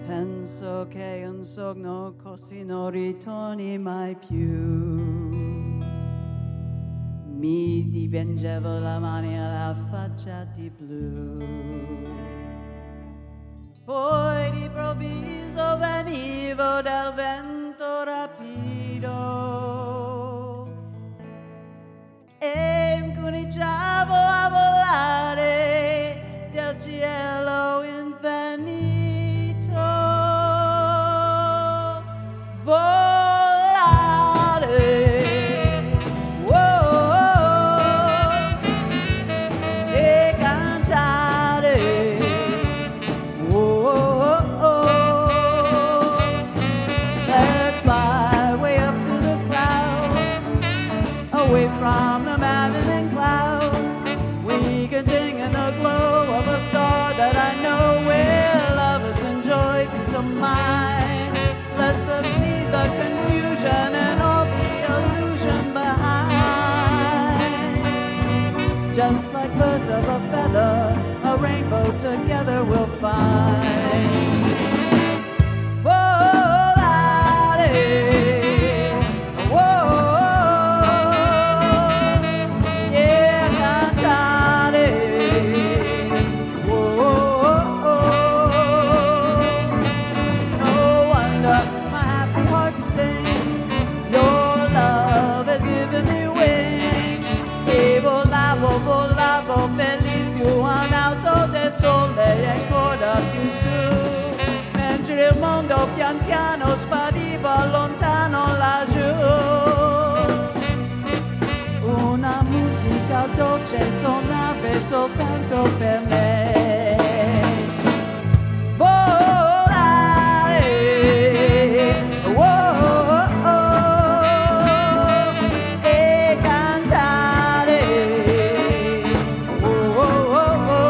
Penso che un sogno così non ritorni mai più. Mi dipingevo la mano e la faccia di blu. Poi d'improvviso venivo dal vento rapido e incominciavo a volare del cielo infinito. Volare, oh, e cantare, oh, let's fly way up to the clouds, away from the maddening clouds. We can sing in the glow of a star that I know where lovers enjoy peace of mind. Let's us leave the confusion and all the illusion behind. Just like birds of a feather, a rainbow together we'll find. Volare, yeah, cantare, no wonder my happy heart sings. Your love has given me wings. E volavo, volavo, feliz più in alto del sole e ancora più su. Mentre il mondo pian piano spariva lontano laggiù. Una musica dolce suonava soltanto per me. Volare, oh, e cantare, oh,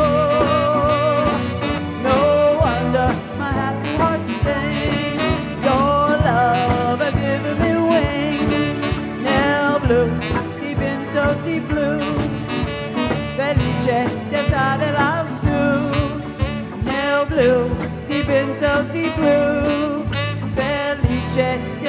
no wonder my happy heart sings. Your love has given me wings. Nel blu, dipinto di blu, felice di stare lassù. Nel blu, dipinto di blu, felice